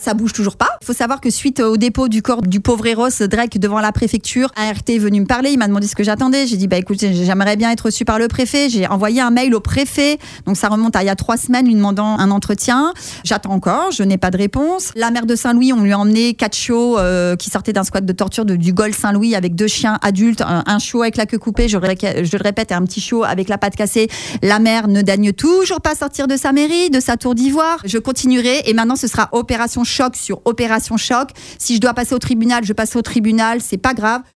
Ça bouge toujours pas. Il faut savoir que suite au dépôt du corps du pauvre Eros Drake devant la préfecture, ART est venu me parler, il m'a demandé ce que j'attendais. J'ai dit écoute, j'aimerais bien être reçu par le préfet. J'ai envoyé un mail au préfet, donc ça remonte à il y a 3 semaines, lui demandant un entretien. J'attends encore, je n'ai pas de réponse. La maire de Saint-Louis, on lui a emmené 4 chiots qui sortaient d'un squat de torture du Gol Saint-Louis avec 2 chiens adultes, un chiot avec la queue coupée, je le répète, et un petit chiot avec la patte cassée. La maire ne daigne toujours pas sortir de sa mairie, de sa tour d'ivoire. Je continuerai et maintenant ce sera opération choc sur opération choc. Si je dois passer au tribunal, je passe au tribunal, c'est pas grave.